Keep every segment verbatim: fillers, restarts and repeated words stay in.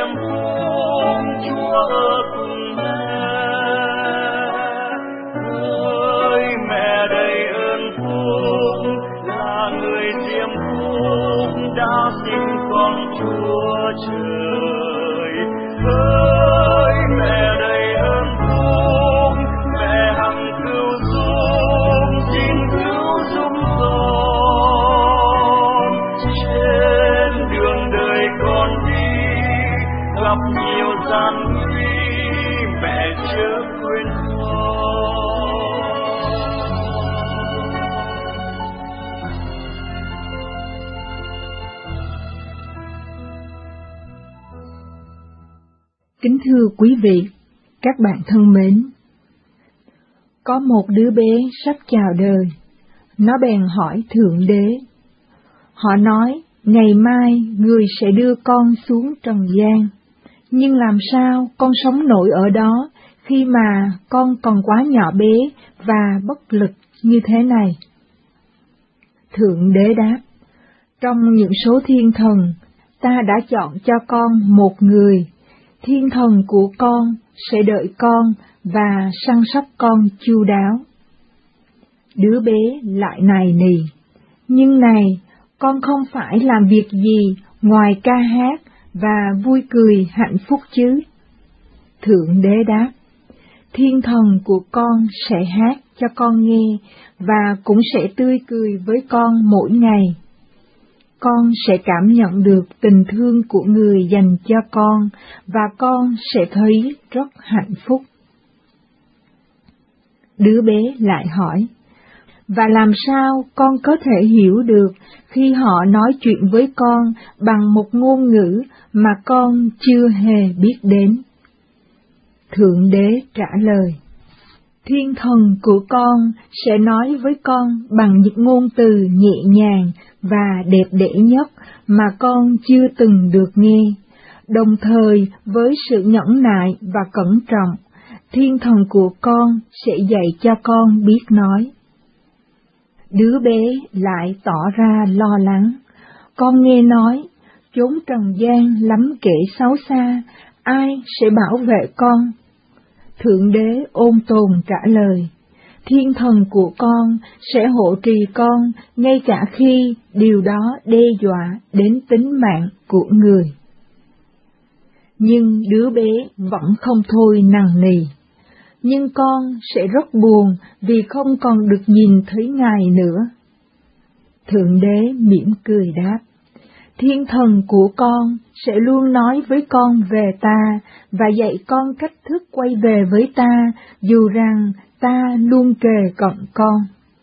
diêm phúc Chúa ở cùng mẹ. Ơi mẹ đầy ơn phúc, là người diêm phúc đã sinh con Chúa trời. Ơi mẹ đầy ơn phúc, mẹ hằng cứu giúp, xin cứu giúp con. Trên đường đời con đi gặp nhiều gian nguy, mẹ chớ quên con. Kính thưa quý vị, các bạn thân mến, có một đứa bé sắp chào đời, nó bèn hỏi Thượng Đế. Họ nói, ngày mai người sẽ đưa con xuống trần gian, nhưng làm sao con sống nổi ở đó khi mà con còn quá nhỏ bé và bất lực như thế này? Thượng Đế đáp, trong những số thiên thần, ta đã chọn cho con một người, thiên thần của con sẽ đợi con và săn sóc con chu đáo. Đứa bé lại nài nỉ, nhưng này, con không phải làm việc gì ngoài ca hát và vui cười hạnh phúc chứ? Thượng Đế đáp, thiên thần của con sẽ hát cho con nghe và cũng sẽ tươi cười với con mỗi ngày. Con sẽ cảm nhận được tình thương của người dành cho con và con sẽ thấy rất hạnh phúc. Đứa bé lại hỏi, và làm sao con có thể hiểu được khi họ nói chuyện với con bằng một ngôn ngữ mà con chưa hề biết đến? Thượng Đế trả lời, thiên thần của con sẽ nói với con bằng những ngôn từ nhẹ nhàng và đẹp đẽ nhất mà con chưa từng được nghe. Đồng thời với sự nhẫn nại và cẩn trọng, thiên thần của con sẽ dạy cho con biết nói. Đứa bé lại tỏ ra lo lắng. Con nghe nói, chốn trần gian lắm kẻ xấu xa, ai sẽ bảo vệ con? Thượng Đế ôn tồn trả lời, thiên thần của con sẽ hộ trì con ngay cả khi điều đó đe dọa đến tính mạng của người. Nhưng đứa bé vẫn không thôi nằng nỉ. Nhưng con sẽ rất buồn vì không còn được nhìn thấy Ngài nữa. Thượng Đế mỉm cười đáp, thiên thần của con sẽ luôn nói với con về ta và dạy con cách thức quay về với ta, dù rằng ta luôn kề cận con.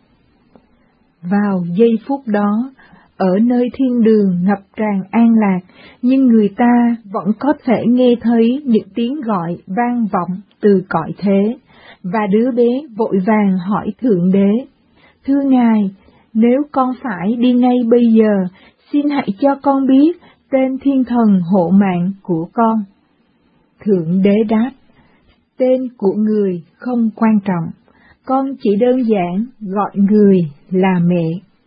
Vào giây phút đó, ở nơi thiên đường ngập tràn an lạc, nhưng người ta vẫn có thể nghe thấy những tiếng gọi vang vọng từ cõi thế, và đứa bé vội vàng hỏi Thượng Đế, thưa Ngài, nếu con phải đi ngay bây giờ, xin hãy cho con biết tên thiên thần hộ mạng của con. Thượng Đế đáp, tên của người không quan trọng, con chỉ đơn giản gọi người là mẹ.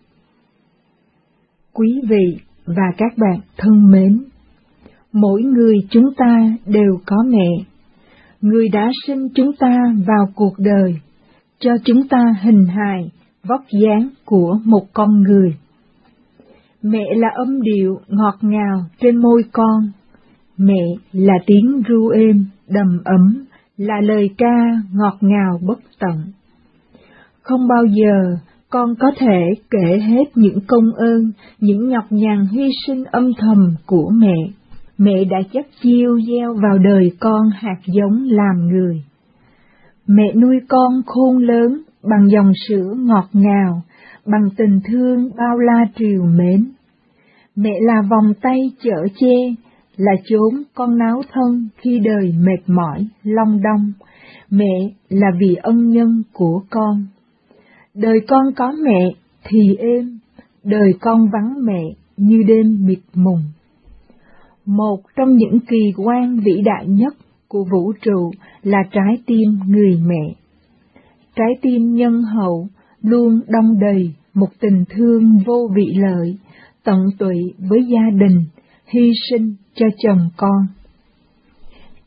Quý vị và các bạn thân mến, mỗi người chúng ta đều có mẹ. Người đã sinh chúng ta vào cuộc đời, cho chúng ta hình hài, vóc dáng của một con người. Mẹ là âm điệu ngọt ngào trên môi con, mẹ là tiếng ru êm, đầm ấm, là lời ca ngọt ngào bất tận. Không bao giờ con có thể kể hết những công ơn, những nhọc nhằn hy sinh âm thầm của mẹ. Mẹ đã chất chiêu gieo vào đời con hạt giống làm người. Mẹ nuôi con khôn lớn bằng dòng sữa ngọt ngào, bằng tình thương bao la trìu mến. Mẹ là vòng tay chở che, là chốn con náo thân khi đời mệt mỏi, long đong. Mẹ là vì ân nhân của con. Đời con có mẹ thì êm, đời con vắng mẹ như đêm mịt mùng. Một trong những kỳ quan vĩ đại nhất của vũ trụ là trái tim người mẹ. Trái tim nhân hậu luôn đong đầy một tình thương vô vị lợi, tận tụy với gia đình, hy sinh cho chồng con.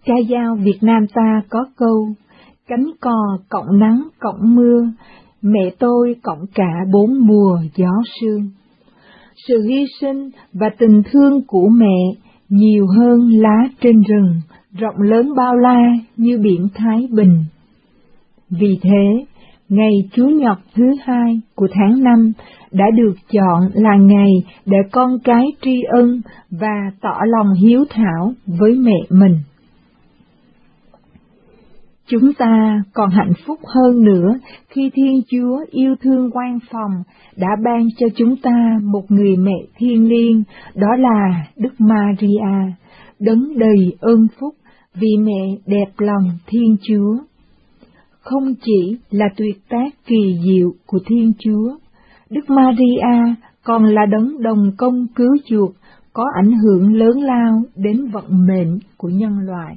Ca dao Việt Nam ta có câu, cánh cò cộng nắng cộng mưa, mẹ tôi cộng cả bốn mùa gió sương. Sự hy sinh và tình thương của mẹ nhiều hơn lá trên rừng, rộng lớn bao la như biển Thái Bình. Vì thế, ngày Chủ nhật thứ hai của tháng năm đã được chọn là ngày để con cái tri ân và tỏ lòng hiếu thảo với mẹ mình. Chúng ta còn hạnh phúc hơn nữa khi Thiên Chúa yêu thương quan phòng đã ban cho chúng ta một người mẹ thiêng liêng, đó là Đức Maria, đấng đầy ơn phúc vì mẹ đẹp lòng Thiên Chúa. Không chỉ là tuyệt tác kỳ diệu của Thiên Chúa, Đức Maria còn là đấng đồng công cứu chuộc có ảnh hưởng lớn lao đến vận mệnh của nhân loại.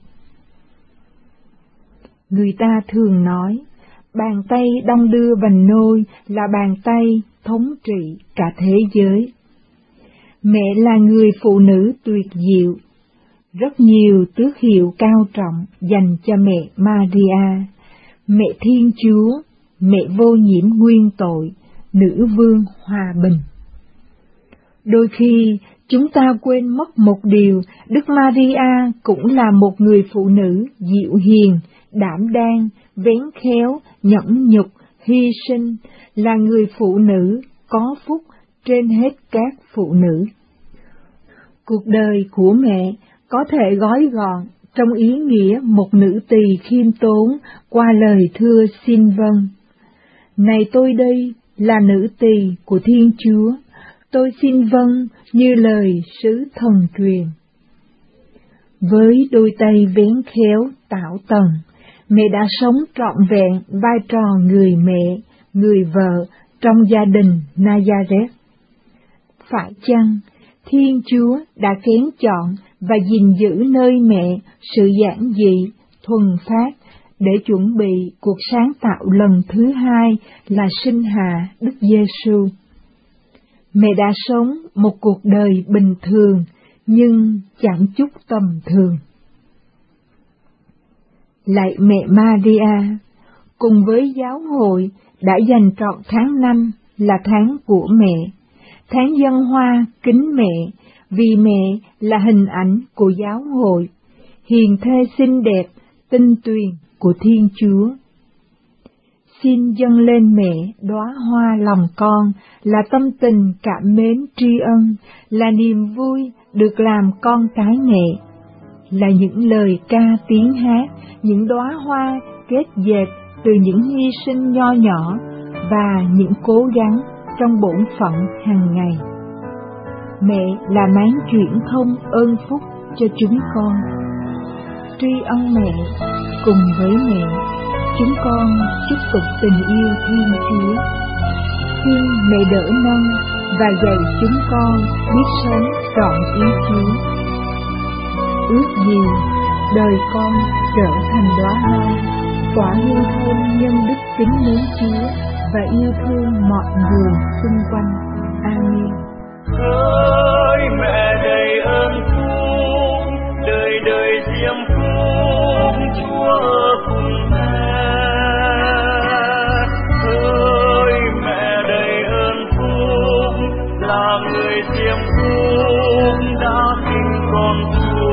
Người ta thường nói, bàn tay đong đưa vành nôi là bàn tay thống trị cả thế giới. Mẹ là người phụ nữ tuyệt diệu, rất nhiều tước hiệu cao trọng dành cho mẹ Maria, mẹ Thiên Chúa, mẹ vô nhiễm nguyên tội, nữ vương hòa bình. Đôi khi, chúng ta quên mất một điều, Đức Maria cũng là một người phụ nữ dịu hiền, đảm đang, vén khéo, nhẫn nhục, hy sinh, là người phụ nữ có phúc trên hết các phụ nữ. Cuộc đời của mẹ có thể gói gọn trong ý nghĩa một nữ tỳ khiêm tốn qua lời thưa xin vâng. Này tôi đây là nữ tỳ của Thiên Chúa, tôi xin vâng như lời sứ thần truyền. Với đôi tay vén khéo tảo tần, mẹ đã sống trọn vẹn vai trò người mẹ, người vợ trong gia đình Nazareth. Phải chăng Thiên Chúa đã kén chọn và gìn giữ nơi mẹ sự giản dị, thuần phát để chuẩn bị cuộc sáng tạo lần thứ hai là sinh hạ Đức Giêsu? Mẹ đã sống một cuộc đời bình thường nhưng chẳng chút tầm thường. Lạy mẹ Maria, cùng với giáo hội đã dành trọn tháng năm là tháng của mẹ, tháng dân hoa kính mẹ, vì mẹ là hình ảnh của giáo hội, hiền thê xinh đẹp, tinh tuyền của Thiên Chúa. Xin dâng lên mẹ đóa hoa lòng con, là tâm tình cảm mến tri ân, là niềm vui được làm con cái mẹ, là những lời ca tiếng hát, những đóa hoa kết dệt từ những hy sinh nho nhỏ và những cố gắng trong bổn phận hàng ngày. Mẹ là máng chuyển thông ơn phúc cho chúng con. Tri ân mẹ, cùng với mẹ, chúng con chúc tụng tình yêu Thiên Chúa. Xin mẹ đỡ nâng và dạy chúng con biết sống trọn ý Chúa. Ước gì đời con trở thành đóa hoa, tỏa hương thơm nhân đức kính mến Chúa và yêu thương mọi người xung quanh. Amen. Hỡi mẹ đầy ơn phúc, đời đời diêm phúc Chúa ở cùng mẹ. Hỡi mẹ đầy ơn phúc, là người diêm phúc đã sinh con Chúa.